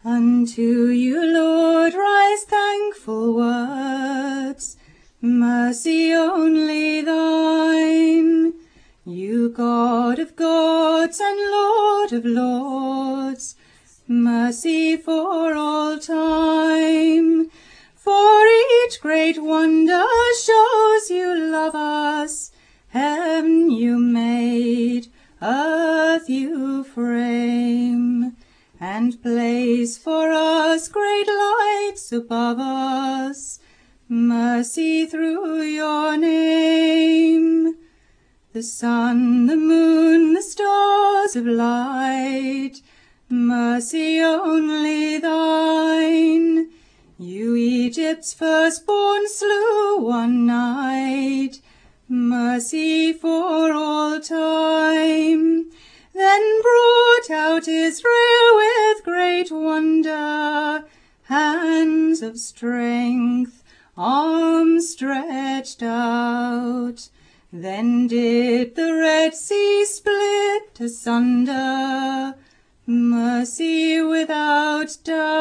Unto you, Lord, rise thankful words, mercy only thine. You God of gods and Lord of lords, mercy for all time. For each great wonder shows you love us. Heaven you made, earth you frame, and place for us great lights above us. Mercy through your name. The sun, the moon, the stars of light, mercy only thine. You Egypt's firstborn slew one night, mercy for all time. Then brought out Israel with great wonder, hands of strength, arms stretched out. Then did the Red Sea split asunder, mercy without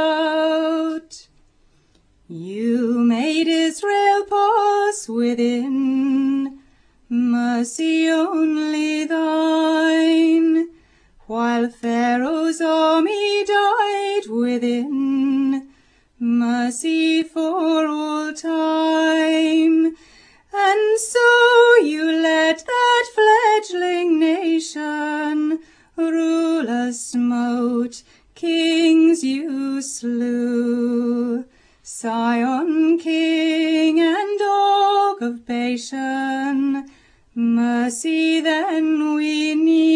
doubt. You made Israel pass within, mercy only thine. While Pharaoh's army died within, mercy for all time. And so you led that fledgling nation, rulers smote, kings you slew. Sion, king and Og of Bashan, mercy then we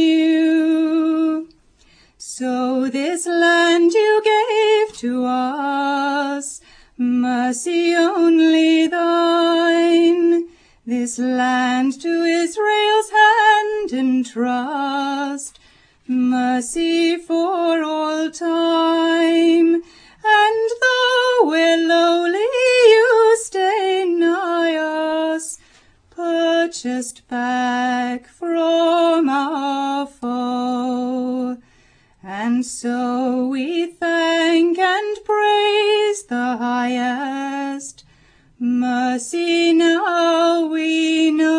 knew. So this land you gave to us, mercy only thine. This land to Israel's hand entrust, mercy for all time. And though we're lowly, you stay nigh us, purchased back from our foe. And so we thank and praise the highest, mercy now we know.